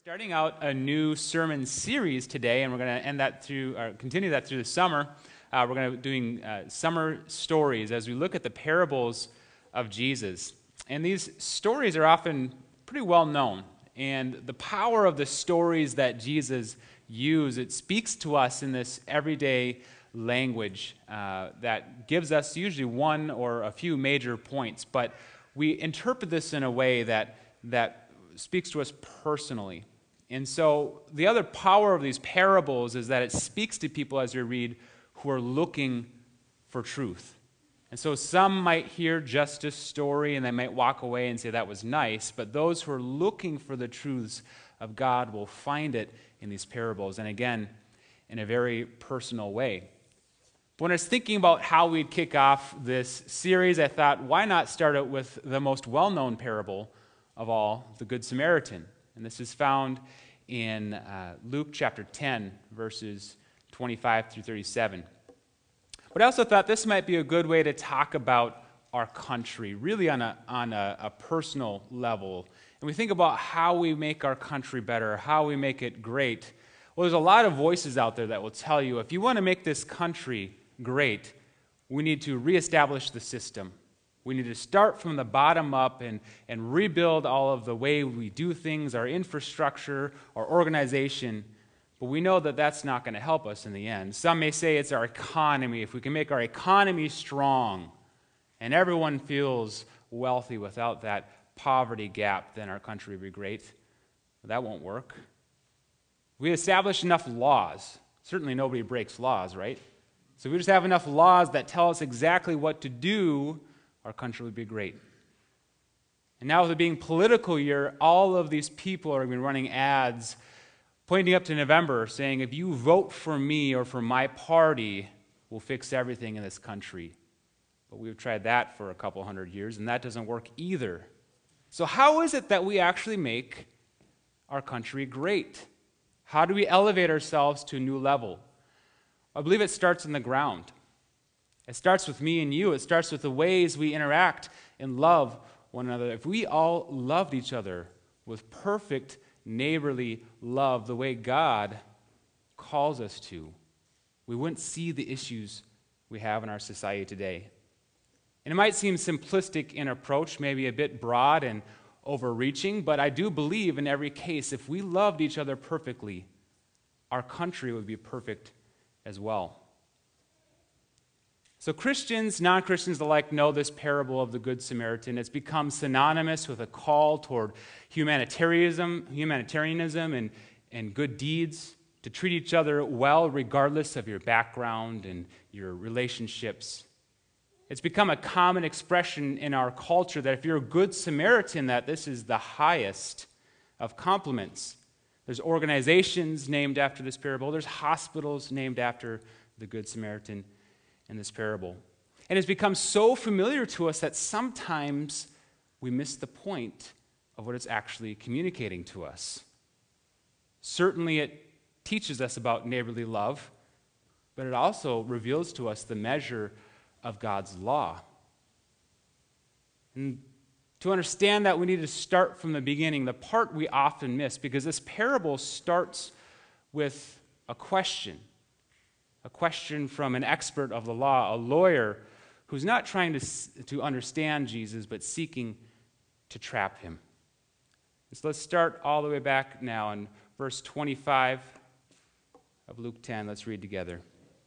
Starting out a new sermon series today, and we're going to continue that through the summer. We're going to be doing summer stories as we look at the parables of Jesus. And these stories are often pretty well known. And the power of the stories that Jesus used, it speaks to us in this everyday language that gives us usually one or a few major points. But we interpret this in a way that speaks to us personally. And so the other power of these parables is that it speaks to people as we read who are looking for truth. And so some might hear just a story and they might walk away and say that was nice, but those who are looking for the truths of God will find it in these parables, and again, in a very personal way. When I was thinking about how we'd kick off this series, I thought, why not start it with the most well-known parable of all, the Good Samaritan? And this is found in Luke chapter 10, verses 25 through 37. But I also thought this might be a good way to talk about our country, really on a personal level. And we think about how we make our country better, how we make it great. Well, there's a lot of voices out there that will tell you, if you want to make this country great, we need to reestablish the system. We need to start from the bottom up and rebuild all of the way we do things, our infrastructure, our organization. But we know that that's not going to help us in the end. Some may say it's our economy. If we can make our economy strong and everyone feels wealthy without that poverty gap, then our country will be great. But that won't work. We establish enough laws. Certainly nobody breaks laws, right? So we just have enough laws that tell us exactly what to do, our country would be great. And now with it being political year, all of these people are going to be running ads pointing up to November saying, if you vote for me or for my party, we'll fix everything in this country. But we've tried that for a couple hundred years, and that doesn't work either. So how is it that we actually make our country great? How do we elevate ourselves to a new level? I believe it starts in the ground. It starts with me and you. It starts with the ways we interact and love one another. If we all loved each other with perfect neighborly love, the way God calls us to, we wouldn't see the issues we have in our society today. And it might seem simplistic in approach, maybe a bit broad and overreaching, but I do believe in every case, if we loved each other perfectly, our country would be perfect as well. So Christians, non-Christians alike know this parable of the Good Samaritan. It's become synonymous with a call toward humanitarianism and good deeds, to treat each other well regardless of your background and your relationships. It's become a common expression in our culture that if you're a good Samaritan, that this is the highest of compliments. There's organizations named after this parable. There's hospitals named after the Good Samaritan in this parable. And it's become so familiar to us that sometimes we miss the point of what it's actually communicating to us. Certainly it teaches us about neighborly love, but it also reveals to us the measure of God's law. And to understand that, we need to start from the beginning, the part we often miss, because this parable starts with a question from an expert of the law, a lawyer who's not trying to understand Jesus, but seeking to trap him. So let's start all the way back now in verse 25 of Luke 10. Let's read together.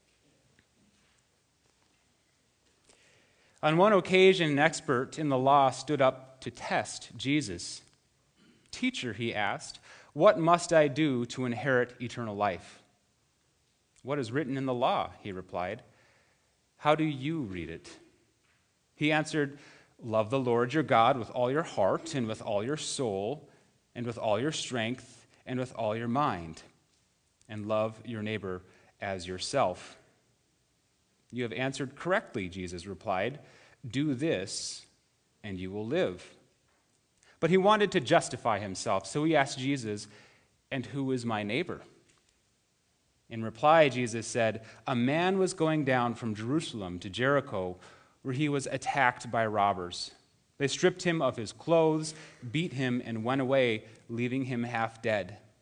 On one occasion, an expert in the law stood up to test Jesus. "Teacher," he asked, "what must I do to inherit eternal life?" "What is written in the law?" he replied. "How do you read it?" He answered, "Love the Lord your God with all your heart and with all your soul and with all your strength and with all your mind, and love your neighbor as yourself." "You have answered correctly," Jesus replied. "Do this, and you will live." But he wanted to justify himself, so he asked Jesus, "And who is my neighbor?" In reply, Jesus said, "A man was going down from Jerusalem to Jericho, where he was attacked by robbers. They stripped him of his clothes, beat him, and went away, leaving him half dead.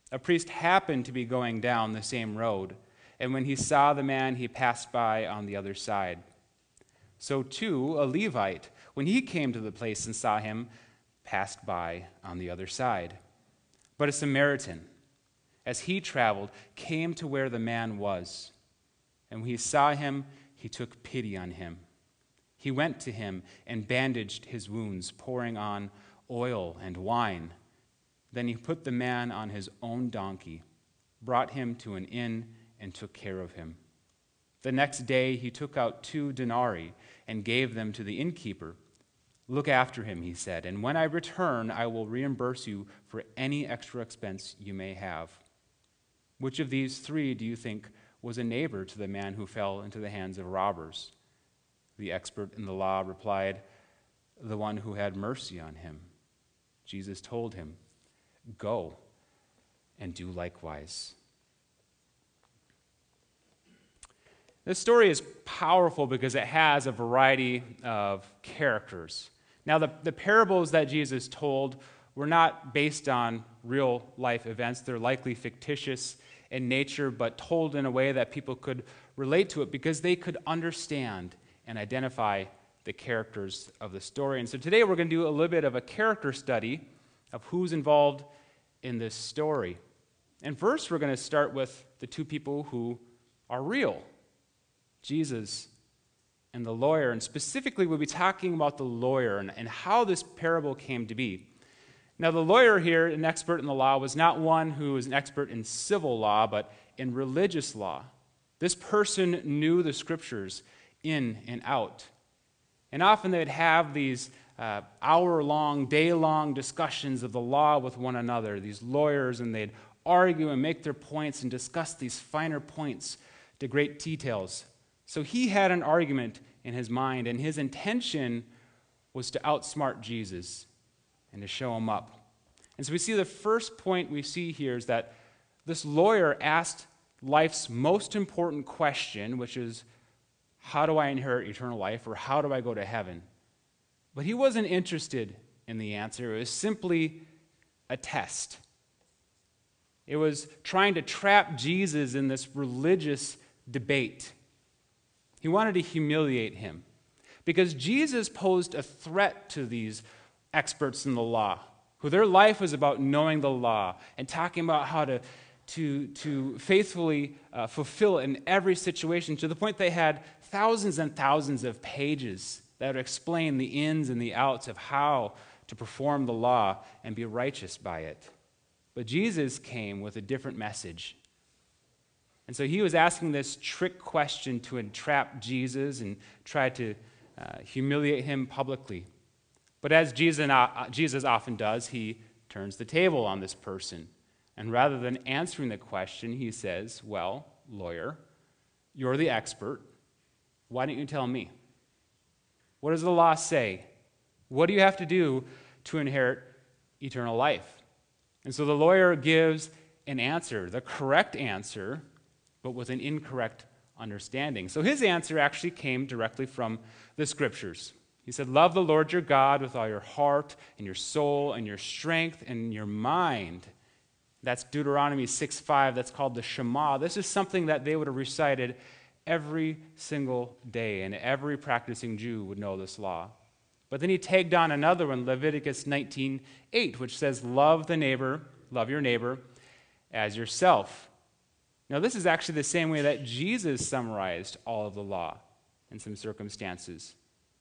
A priest happened to be going down the same road, and when he saw the man, he passed by on the other side. So too, a Levite, when he came to the place and saw him, passed by on the other side. But a Samaritan, as he traveled, came to where the man was. And when he saw him, he took pity on him. He went to him and bandaged his wounds, pouring on oil and wine. Then he put the man on his own donkey, brought him to an inn, and took care of him. The next day he took out 2 denarii and gave them to the innkeeper. Look after him, he said, and when I return, I will reimburse you for any extra expense you may have. Which of these 3 do you think was a neighbor to the man who fell into the hands of robbers? The expert in the law replied, the one who had mercy on him. Jesus told him, go and do likewise. This story is powerful because it has a variety of characters. Now, the parables that Jesus told were not based on real life events. They're likely fictitious in nature, but told in a way that people could relate to it because they could understand and identify the characters of the story. And so today we're going to do a little bit of a character study of who's involved in this story. And first, we're going to start with the 2 people who are real, Jesus and the lawyer. And specifically, we'll be talking about the lawyer and how this parable came to be. Now, the lawyer here, an expert in the law, was not one who was an expert in civil law, but in religious law. This person knew the scriptures in and out. And often they'd have these hour-long, day-long discussions of the law with one another, these lawyers, and they'd argue and make their points and discuss these finer points to great details. So he had an argument in his mind, and his intention was to outsmart Jesus and to show him up. And so we see the first point we see here is that this lawyer asked life's most important question, which is, how do I inherit eternal life, or how do I go to heaven? But he wasn't interested in the answer. It was simply a test. It was trying to trap Jesus in this religious debate. He wanted to humiliate him because Jesus posed a threat to these experts in the law, who their life was about knowing the law and talking about how to faithfully fulfill it in every situation, to the point they had thousands and thousands of pages that would explain the ins and the outs of how to perform the law and be righteous by it. But Jesus came with a different message. And so he was asking this trick question to entrap Jesus and try to humiliate him publicly. But as Jesus often does, he turns the table on this person. And rather than answering the question, he says, well, lawyer, you're the expert. Why don't you tell me? What does the law say? What do you have to do to inherit eternal life? And so the lawyer gives an answer, the correct answer, but with an incorrect understanding. So his answer actually came directly from the scriptures. He said, love the Lord your God with all your heart and your soul and your strength and your mind. That's Deuteronomy 6:5. That's called the Shema. This is something that they would have recited every single day, and every practicing Jew would know this law. But then he tagged on another one, Leviticus 19:8, which says, love your neighbor as yourself. Now, this is actually the same way that Jesus summarized all of the law in some circumstances.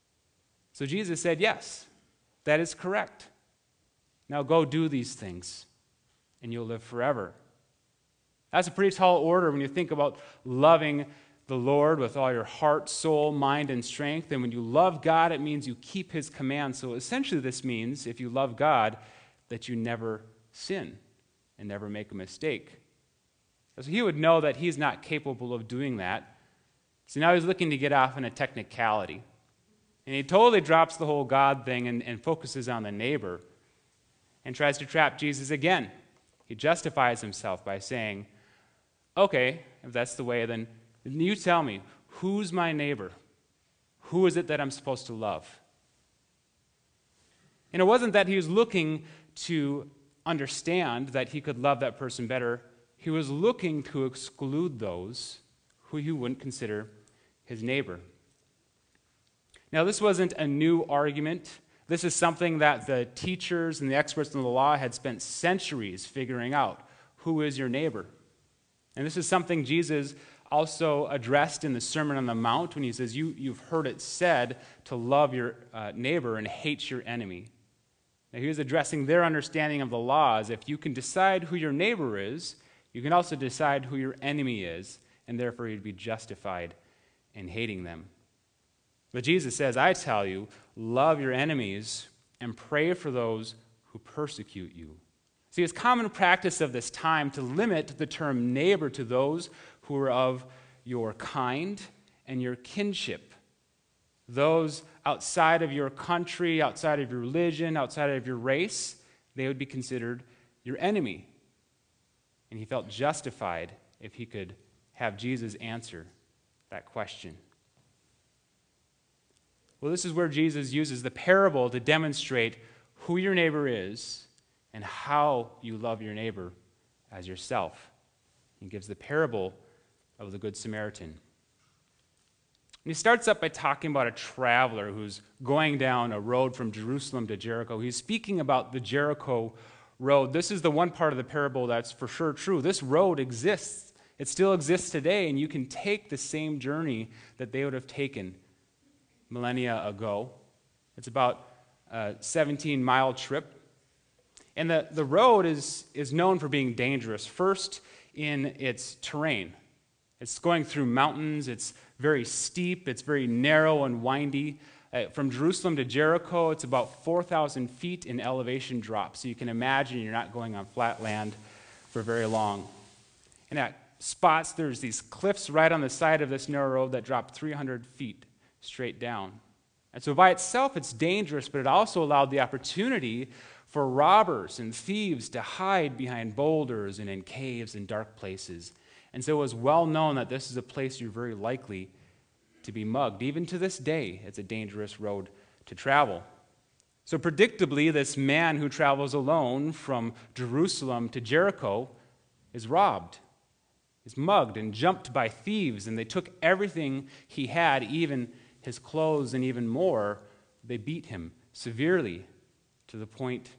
So Jesus said, yes, that is correct. Now go do these things, and you'll live forever. That's a pretty tall order when you think about loving the Lord with all your heart, soul, mind, and strength. And when you love God, it means you keep his commands. So essentially this means, if you love God, that you never sin and never make a mistake. So he would know that he's not capable of doing that. So now he's looking to get off in a technicality. And he totally drops the whole God thing and focuses on the neighbor and tries to trap Jesus again. He justifies himself by saying, okay, if that's the way, then you tell me, who's my neighbor? Who is it that I'm supposed to love? And it wasn't that he was looking to understand that he could love that person better, he was looking to exclude those who he wouldn't consider his neighbor. Now, this wasn't a new argument. This is something that the teachers and the experts in the law had spent centuries figuring out. Who is your neighbor? And this is something Jesus also addressed in the Sermon on the Mount when he says, you've heard it said to love your neighbor and hate your enemy. Now, he was addressing their understanding of the law as if you can decide who your neighbor is, you can also decide who your enemy is, and therefore you'd be justified in hating them. But Jesus says, I tell you, love your enemies and pray for those who persecute you. See, it's common practice of this time to limit the term neighbor to those who are of your kind and your kinship. Those outside of your country, outside of your religion, outside of your race, they would be considered your enemy. And he felt justified if he could have Jesus answer that question. Well, this is where Jesus uses the parable to demonstrate who your neighbor is and how you love your neighbor as yourself. He gives the parable of the Good Samaritan. And he starts up by talking about a traveler who's going down a road from Jerusalem to Jericho. He's speaking about the Jericho road. This is the one part of the parable that's for sure true. This road exists. It still exists today, and you can take the same journey that they would have taken millennia ago. It's about a 17-mile trip. And the road is known for being dangerous. First, in its terrain. It's going through mountains. It's very steep. It's very narrow and windy. From Jerusalem to Jericho, it's about 4,000 feet in elevation drop. So you can imagine you're not going on flat land for very long. And at spots, there's these cliffs right on the side of this narrow road that drop 300 feet straight down. And so by itself, it's dangerous, but it also allowed the opportunity for robbers and thieves to hide behind boulders and in caves and dark places. And so it was well known that this is a place you're very likely to be mugged. Even to this day, it's a dangerous road to travel. So predictably, this man who travels alone from Jerusalem to Jericho is robbed, is mugged and jumped by thieves, and they took everything he had, even his clothes, and even more. They beat him severely to the point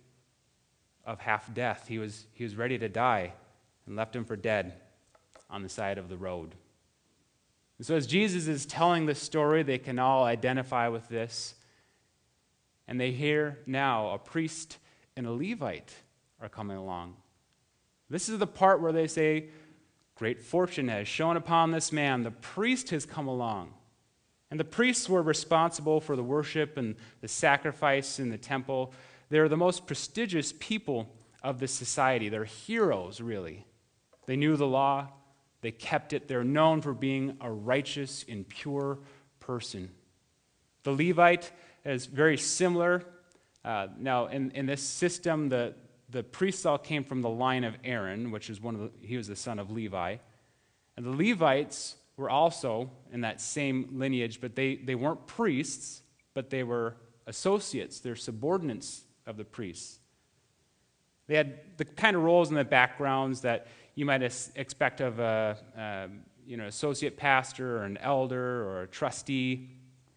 of half death. He was ready to die and left him for dead on the side of the road. And so as Jesus is telling this story, they can all identify with this. And they hear now a priest and a Levite are coming along. This is the part where they say, great fortune has shone upon this man. The priest has come along. And the priests were responsible for the worship and the sacrifice in the temple. They're the most prestigious people of this society. They're heroes, really. They knew the law. They kept it. They're known for being a righteous and pure person. The Levite is very similar. Now, in this system, the priests all came from the line of Aaron, which is he was the son of Levi. And the Levites were also in that same lineage, but they weren't priests, but they were associates. They're subordinates of the priests. They had the kind of roles in the backgrounds that you might expect of an associate pastor or an elder or a trustee.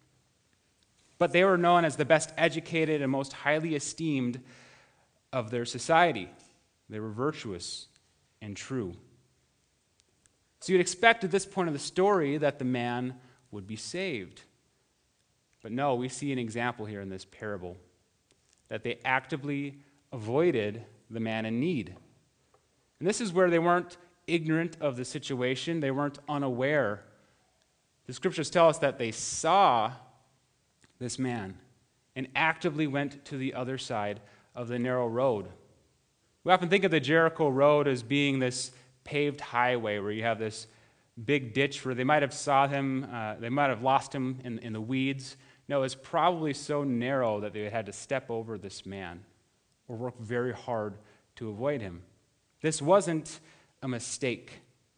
But they were known as the best educated and most highly esteemed of their society. They were virtuous and true. So you'd expect at this point of the story that the man would be saved. But no, we see an example here in this parable that they actively avoided the man in need. And this is where they weren't ignorant of the situation. They weren't unaware. The scriptures tell us that they saw this man and actively went to the other side of the narrow road. We often think of the Jericho road as being this paved highway where you have this big ditch where they might have saw him, they might have lost him in the weeds. No, it's probably so narrow that they had to step over this man or work very hard to avoid him. This wasn't a mistake.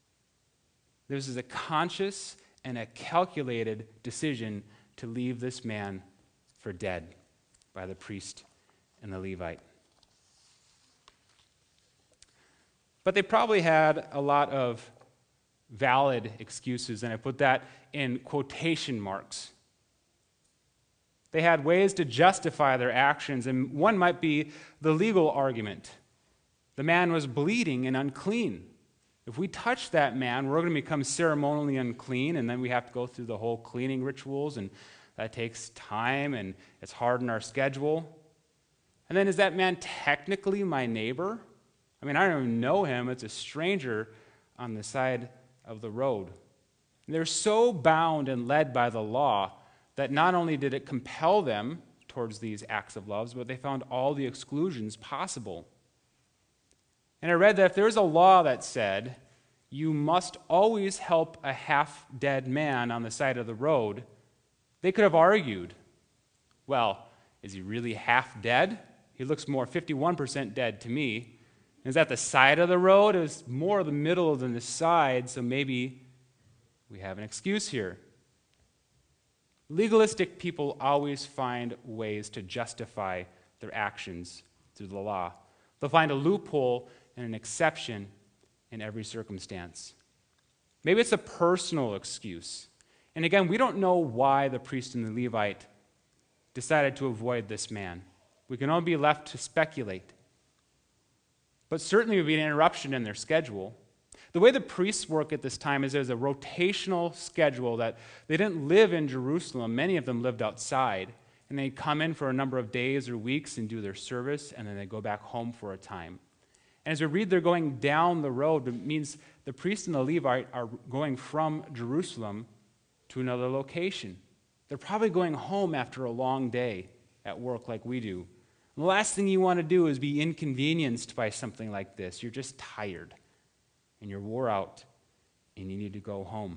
This is a conscious and a calculated decision to leave this man for dead by the priest and the Levite. But they probably had a lot of valid excuses, and I put that in quotation marks. They had ways to justify their actions, and one might be the legal argument. The man was bleeding and unclean. If we touch that man, we're going to become ceremonially unclean, and then we have to go through the whole cleaning rituals, and that takes time, and it's hard in our schedule. And then, is that man technically my neighbor? I mean, I don't even know him. It's a stranger on the side of the road. And they're so bound and led by the law that not only did it compel them towards these acts of love, but they found all the exclusions possible. And I read that if there was a law that said you must always help a half-dead man on the side of the road, they could have argued, well, is he really half dead? He looks more 51% dead to me. Is that the side of the road? It was more the middle than the side, so maybe we have an excuse here. Legalistic people always find ways to justify their actions through the law. They'll find a loophole and an exception in every circumstance. Maybe it's a personal excuse. And again, we don't know why the priest and the Levite decided to avoid this man. We can only be left to speculate. But certainly it would be an interruption in their schedule. The way the priests work at this time is there's a rotational schedule that they didn't live in Jerusalem. Many of them lived outside. And they'd come in for a number of days or weeks and do their service, and then they'd go back home for a time. And as we read, they're going down the road. It means the priest and the Levite are going from Jerusalem to another location. They're probably going home after a long day at work like we do. And the last thing you want to do is be inconvenienced by something like this. You're just tired, and you're wore out, and you need to go home.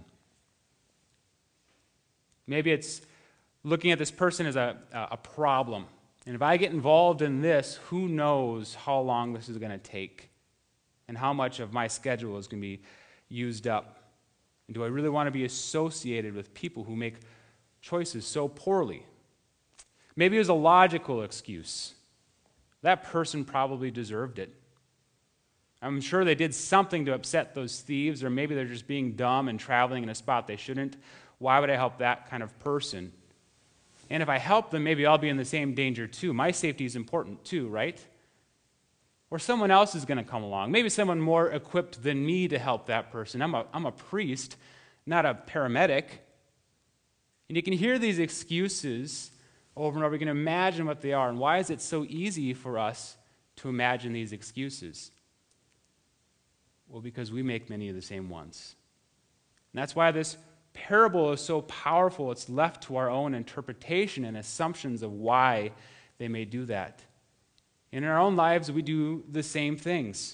Maybe it's looking at this person as a problem. And if I get involved in this, who knows how long this is going to take and how much of my schedule is going to be used up. And do I really want to be associated with people who make choices so poorly? Maybe it was a logical excuse. That person probably deserved it. I'm sure they did something to upset those thieves, or maybe they're just being dumb and traveling in a spot they shouldn't. Why would I help that kind of person? And if I help them, maybe I'll be in the same danger too. My safety is important too, right? Or someone else is going to come along. Maybe someone more equipped than me to help that person. I'm a priest, not a paramedic. And you can hear these excuses over and over. You can imagine what they are. And why is it so easy for us to imagine these excuses? Well, because we make many of the same ones. And that's why this parable is so powerful. It's left to our own interpretation and assumptions of why they may do that. In our own lives, we do the same things.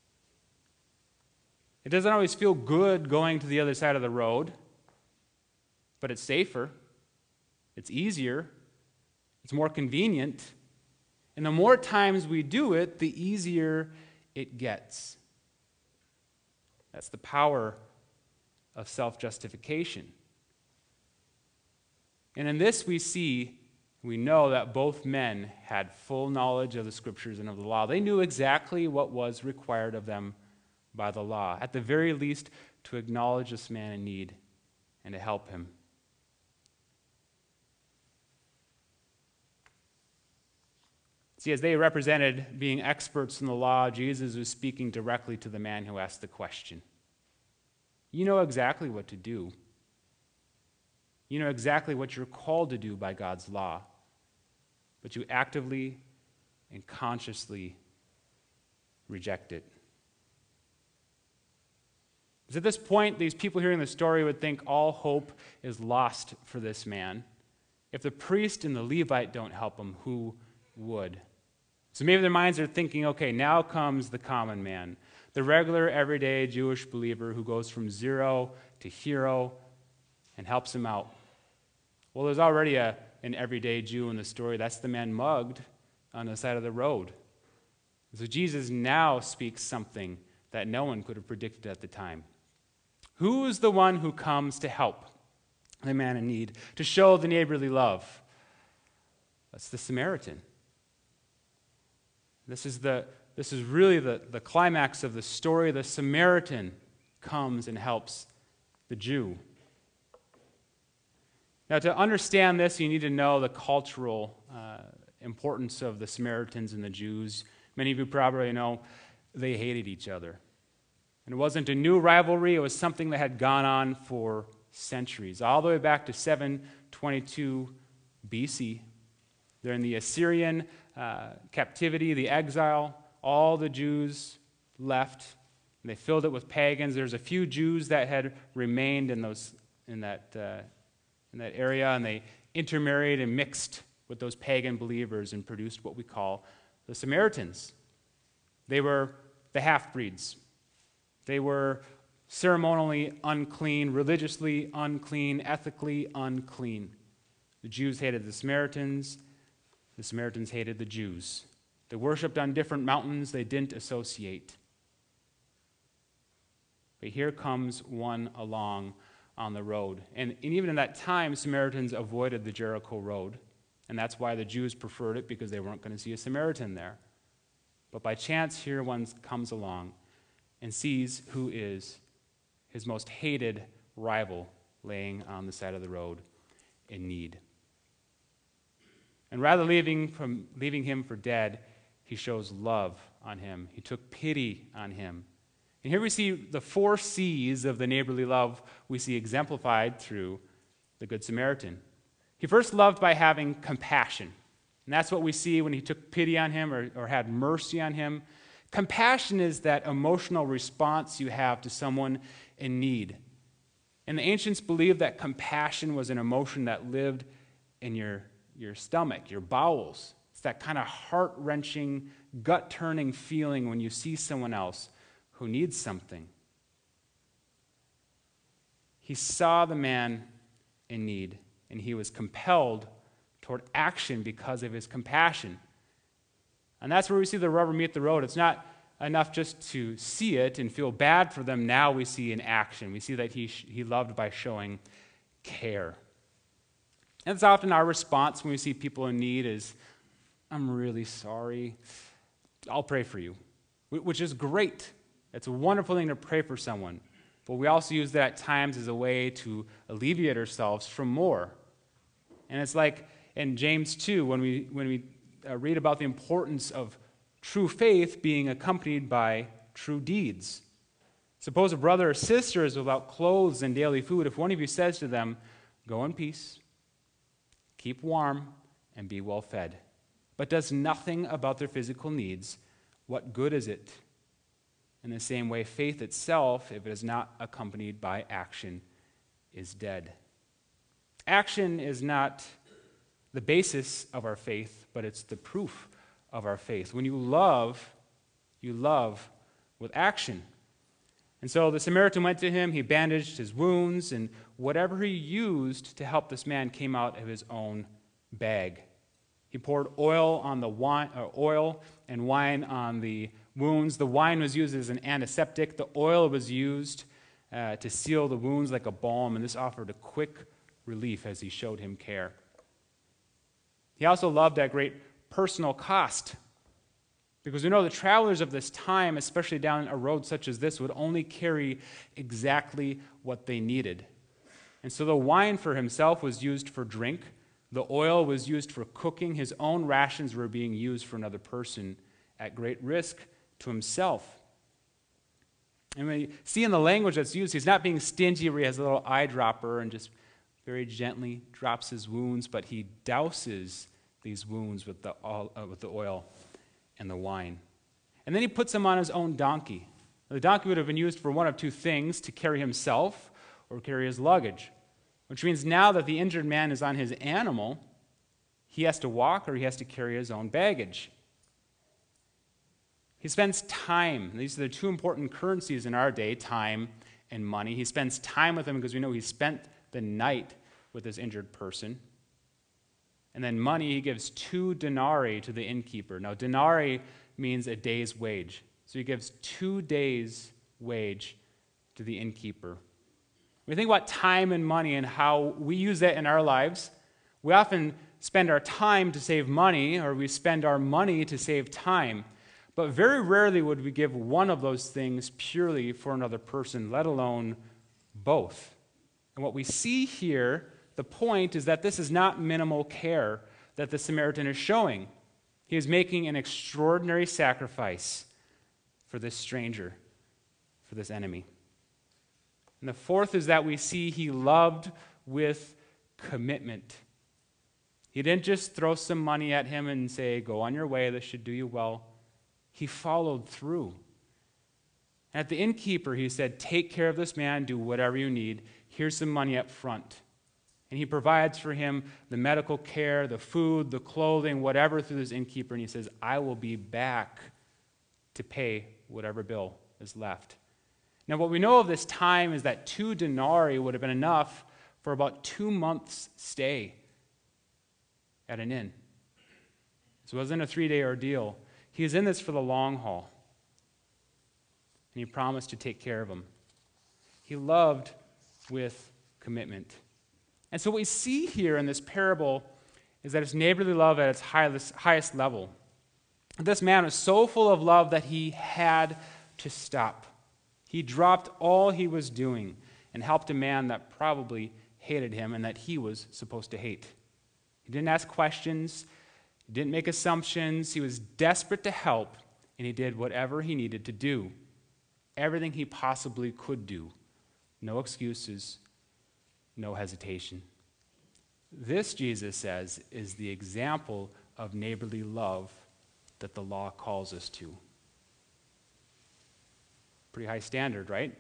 It doesn't always feel good going to the other side of the road, but it's safer, it's easier, it's more convenient, and the more times we do it, the easier it gets. That's the power of self-justification. And in this we know that both men had full knowledge of the Scriptures and of the law. They knew exactly what was required of them by the law, at the very least to acknowledge this man in need and to help him. See, as they represented being experts in the law, Jesus was speaking directly to the man who asked the question. You know exactly what to do. You know exactly what you're called to do by God's law, but you actively and consciously reject it. Because at this point, these people hearing the story would think all hope is lost for this man. If the priest and the Levite don't help him, who would? So maybe their minds are thinking, okay, now comes the common man, the regular, everyday Jewish believer who goes from zero to hero and helps him out. Well, there's already an everyday Jew in the story. That's the man mugged on the side of the road. So Jesus now speaks something that no one could have predicted at the time. Who is the one who comes to help the man in need, to show the neighborly love? That's the Samaritan. This is the this is really the climax of the story. The Samaritan comes and helps the Jew. Now, to understand this, you need to know the cultural importance of the Samaritans and the Jews. Many of you probably know they hated each other. And it wasn't a new rivalry, it was something that had gone on for centuries, all the way back to 722 BC. During the Assyrian captivity, the exile, all the Jews left, and they filled it with pagans. There's a few Jews that had remained in that area, and they intermarried and mixed with those pagan believers and produced what we call the Samaritans. They were the half-breeds. They were ceremonially unclean, religiously unclean, ethically unclean. The Jews hated the Samaritans hated the Jews. They worshipped on different mountains, they didn't associate. But here comes one along on the road. And even in that time, Samaritans avoided the Jericho road. And that's why the Jews preferred it, because they weren't going to see a Samaritan there. But by chance, here one comes along and sees who is his most hated rival laying on the side of the road in need. And rather than leaving him for dead, he shows love on him. He took pity on him. And here we see the 4 C's of the neighborly love we see exemplified through the Good Samaritan. He first loved by having compassion. And that's what we see when he took pity on him or had mercy on him. Compassion is that emotional response you have to someone in need. And the ancients believed that compassion was an emotion that lived in your stomach, your bowels. It's that kind of heart-wrenching, gut-turning feeling when you see someone else who needs something. He saw the man in need, and he was compelled toward action because of his compassion. And that's where we see the rubber meet the road. It's not enough just to see it and feel bad for them. Now we see in action. We see that he loved by showing care. And it's often our response when we see people in need is, I'm really sorry. I'll pray for you, which is great. It's a wonderful thing to pray for someone. But we also use that at times as a way to alleviate ourselves from more. And it's like in James 2, when we read about the importance of true faith being accompanied by true deeds. Suppose a brother or sister is without clothes and daily food. If one of you says to them, go in peace, keep warm, and be well fed, but does nothing about their physical needs, what good is it? In the same way, faith itself, if it is not accompanied by action, is dead. Action is not the basis of our faith, but it's the proof of our faith. When you love with action. And so the Samaritan went to him, he bandaged his wounds, and whatever he used to help this man came out of his own bag. He poured oil and wine on the wounds. The wine was used as an antiseptic. The oil was used to seal the wounds like a balm, and this offered a quick relief as he showed him care. He also loved at great personal cost, because we know the travelers of this time, especially down a road such as this, would only carry exactly what they needed. And so the wine for himself was used for drink. The oil was used for cooking. His own rations were being used for another person at great risk to himself. And when you see in the language that's used, he's not being stingy where he has a little eyedropper and just very gently drops his wounds, but he douses these wounds with the oil and the wine. And then he puts him on his own donkey. Now, the donkey would have been used for one of 2 things, to carry himself or carry his luggage, which means now that the injured man is on his animal, he has to walk or he has to carry his own baggage. He spends time. These are the 2 important currencies in our day, time and money. He spends time with him because we know he spent the night with this injured person. And then money, he gives 2 denarii to the innkeeper. Now, denarii means a day's wage. So he gives 2 days' wage to the innkeeper. When we think about time and money and how we use that in our lives, we often spend our time to save money, or we spend our money to save time. But very rarely would we give one of those things purely for another person, let alone both. And what we see here, the point is that this is not minimal care that the Samaritan is showing. He is making an extraordinary sacrifice for this stranger, for this enemy. And the fourth is that we see he loved with commitment. He didn't just throw some money at him and say, go on your way, this should do you well. He followed through. At the innkeeper, he said, take care of this man, do whatever you need. Here's some money up front. And he provides for him the medical care, the food, the clothing, whatever through this innkeeper. And he says, I will be back to pay whatever bill is left. Now, what we know of this time is that 2 denarii would have been enough for about 2 months' stay at an inn. This wasn't a 3-day ordeal. He was in this for the long haul. And he promised to take care of him. He loved with commitment. And so what we see here in this parable is that it's neighborly love at its highest level. This man was so full of love that he had to stop. He dropped all he was doing and helped a man that probably hated him and that he was supposed to hate. He didn't ask questions. He didn't make assumptions. He was desperate to help, and he did whatever he needed to do. Everything he possibly could do. No excuses, no hesitation. This, Jesus says, is the example of neighborly love that the law calls us to. Pretty high standard, right?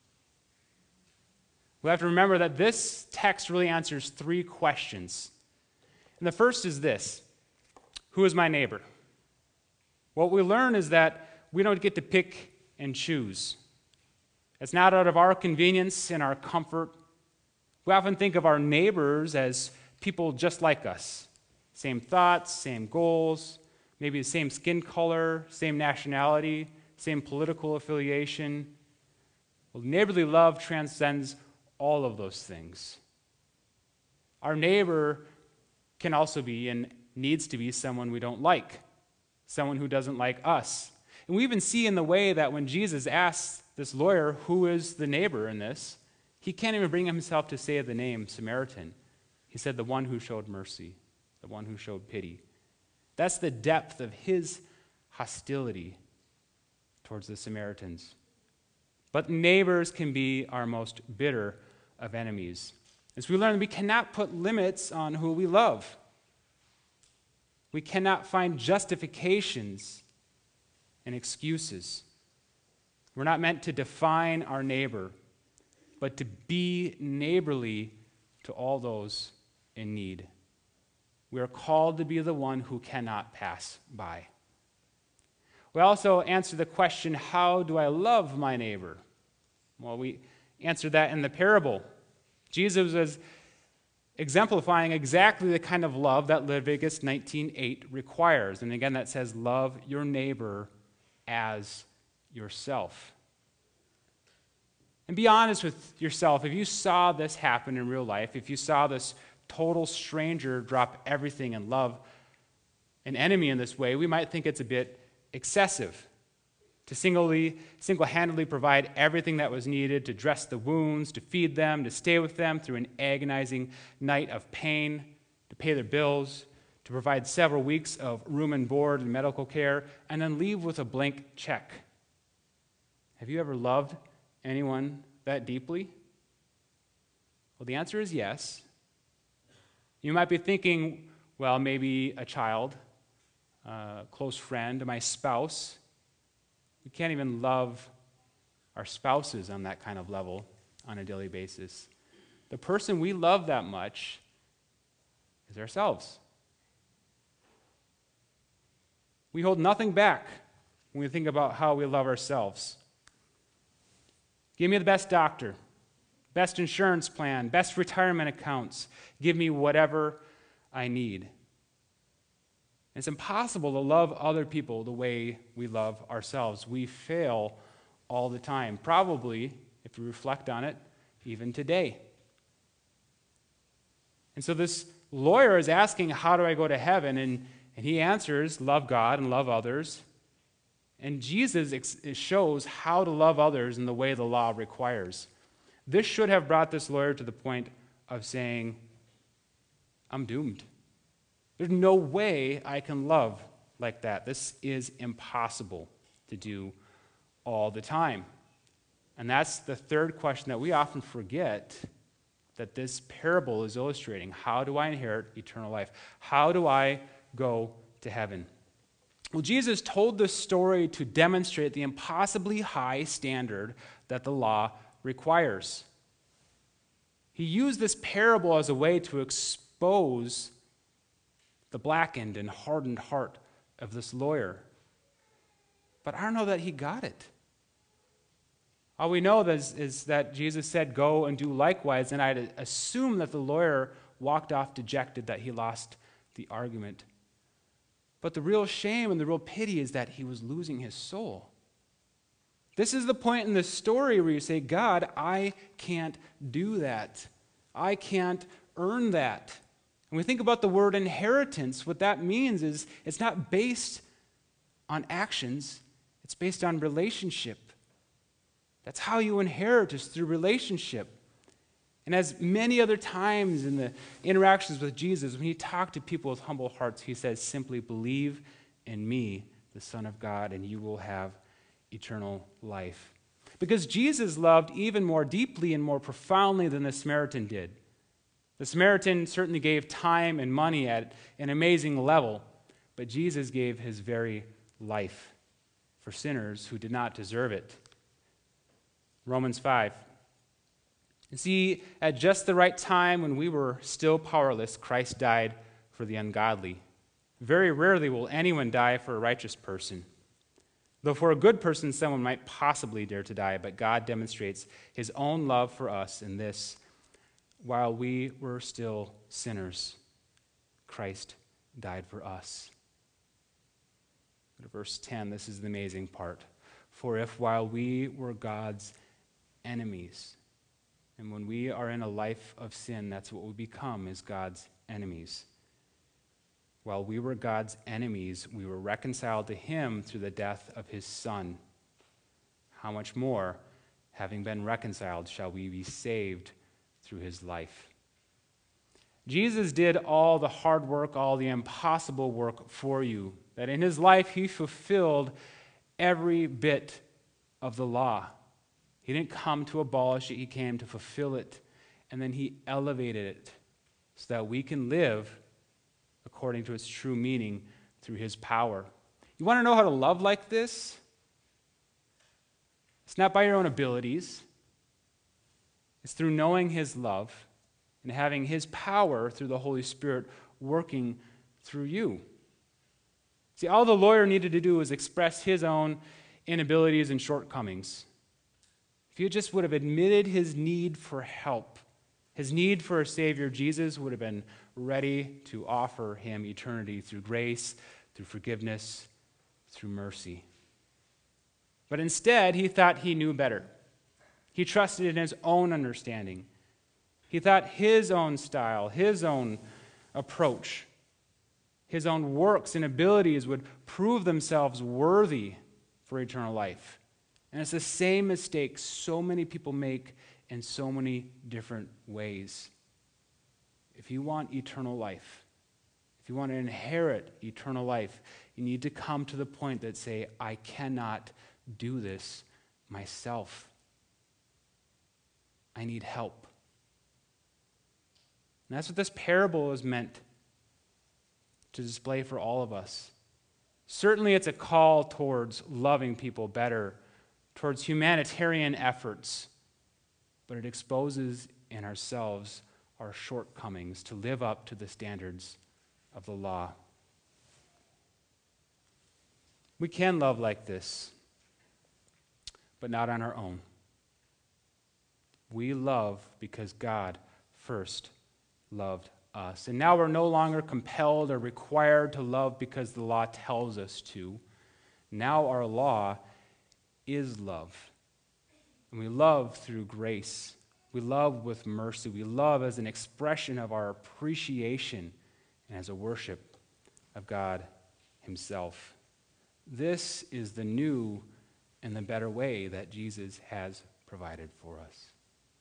We have to remember that this text really answers 3 questions. And the first is this: who is my neighbor? What we learn is that we don't get to pick and choose. It's not out of our convenience and our comfort. We often think of our neighbors as people just like us. Same thoughts, same goals, maybe the same skin color, same nationality, same political affiliation. Well, neighborly love transcends all of those things. Our neighbor can also be and needs to be someone we don't like, someone who doesn't like us. And we even see in the way that when Jesus asks this lawyer who is the neighbor in this, he can't even bring himself to say the name Samaritan. He said the one who showed mercy, the one who showed pity. That's the depth of his hostility towards the Samaritans. But neighbors can be our most bitter of enemies. As we learn, we cannot put limits on who we love. We cannot find justifications and excuses. We're not meant to define our neighbor, but to be neighborly to all those in need. We are called to be the one who cannot pass by. We also answer the question, how do I love my neighbor? Well, we answered that in the parable. Jesus was exemplifying exactly the kind of love that Leviticus 19:8 requires. And again, that says, love your neighbor as yourself. And be honest with yourself. If you saw this happen in real life, if you saw this total stranger drop everything and love an enemy in this way, we might think it's a bit excessive to single-handedly provide everything that was needed to dress the wounds, to feed them, to stay with them through an agonizing night of pain, to pay their bills, to provide several weeks of room and board and medical care, and then leave with a blank check. Have you ever loved anyone that deeply? Well, the answer is yes. You might be thinking, well, maybe a child, a close friend, my spouse. We can't even love our spouses on that kind of level on a daily basis. The person we love that much is ourselves. We hold nothing back when we think about how we love ourselves. Give me the best doctor, best insurance plan, best retirement accounts. Give me whatever I need. It's impossible to love other people the way we love ourselves. We fail all the time. Probably, if we reflect on it, even today. And so this lawyer is asking, how do I go to heaven? And he answers, love God and love others. And Jesus shows how to love others in the way the law requires. This should have brought this lawyer to the point of saying, I'm doomed. There's no way I can love like that. This is impossible to do all the time. And that's the third question that we often forget that this parable is illustrating. How do I inherit eternal life? How do I go to heaven? Well, Jesus told this story to demonstrate the impossibly high standard that the law requires. He used this parable as a way to expose the blackened and hardened heart of this lawyer. But I don't know that he got it. All we know is that Jesus said, go and do likewise, and I'd assume that the lawyer walked off dejected, that he lost the argument. But the real shame and the real pity is that he was losing his soul. This is the point in the story where you say, God, I can't do that. I can't earn that. When we think about the word inheritance, what that means is it's not based on actions, it's based on relationship. That's how you inherit, is through relationship. And as many other times in the interactions with Jesus, when he talked to people with humble hearts, he says, simply believe in me, the Son of God, and you will have eternal life. Because Jesus loved even more deeply and more profoundly than the Samaritan did. The Samaritan certainly gave time and money at an amazing level, but Jesus gave his very life for sinners who did not deserve it. Romans 5. You see, at just the right time when we were still powerless, Christ died for the ungodly. Very rarely will anyone die for a righteous person. Though for a good person, someone might possibly dare to die, but God demonstrates his own love for us in this: while we were still sinners, Christ died for us. Go to verse 10, this is the amazing part. For if while we were God's enemies, and when we are in a life of sin, that's what we become, is God's enemies. While we were God's enemies, we were reconciled to him through the death of his Son. How much more, having been reconciled, shall we be saved through his life? Jesus did all the hard work, all the impossible work for you. That in his life, he fulfilled every bit of the law. He didn't come to abolish it, he came to fulfill it, and then he elevated it so that we can live according to its true meaning through his power. You want to know how to love like this? It's not by your own abilities. It's through knowing his love and having his power through the Holy Spirit working through you. See, all the lawyer needed to do was express his own inabilities and shortcomings. If he just would have admitted his need for help, his need for a Savior, Jesus would have been ready to offer him eternity through grace, through forgiveness, through mercy. But instead, he thought he knew better. He trusted in his own understanding. He thought his own style, his own approach, his own works and abilities would prove themselves worthy for eternal life. And it's the same mistake so many people make in so many different ways. If you want eternal life, if you want to inherit eternal life, you need to come to the point that say, I cannot do this myself. I need help. And that's what this parable is meant to display for all of us. Certainly it's a call towards loving people better, towards humanitarian efforts, but it exposes in ourselves our shortcomings to live up to the standards of the law. We can love like this, but not on our own. We love because God first loved us. And now we're no longer compelled or required to love because the law tells us to. Now our law is love. And we love through grace. We love with mercy. We love as an expression of our appreciation and as a worship of God himself. This is the new and the better way that Jesus has provided for us.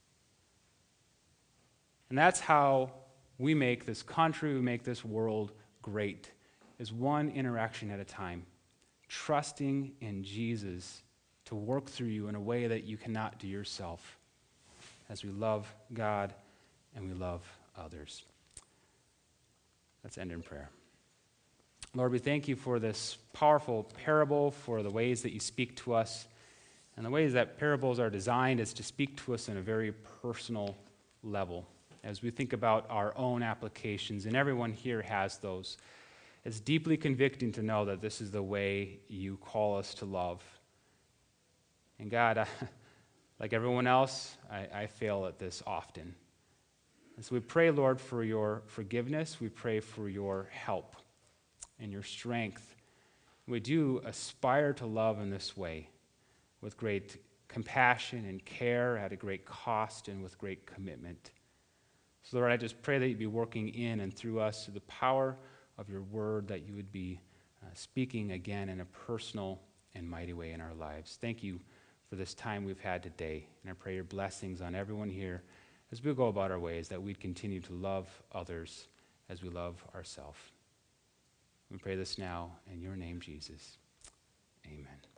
And that's how we make this country, we make this world great, is one interaction at a time, trusting in Jesus to work through you in a way that you cannot do yourself, as we love God and we love others. Let's end in prayer. Lord, we thank you for this powerful parable, for the ways that you speak to us, and the ways that parables are designed is to speak to us in a very personal level. As we think about our own applications, and everyone here has those, it's deeply convicting to know that this is the way you call us to love. And God, like everyone else, I fail at this often. And so we pray, Lord, for your forgiveness. We pray for your help and your strength. We do aspire to love in this way with great compassion and care at a great cost and with great commitment. So, Lord, I just pray that you'd be working in and through us through the power of your word, that you would be speaking again in a personal and mighty way in our lives. Thank you for this time we've had today. And I pray your blessings on everyone here as we go about our ways, that we'd continue to love others as we love ourselves. We pray this now in your name, Jesus. Amen.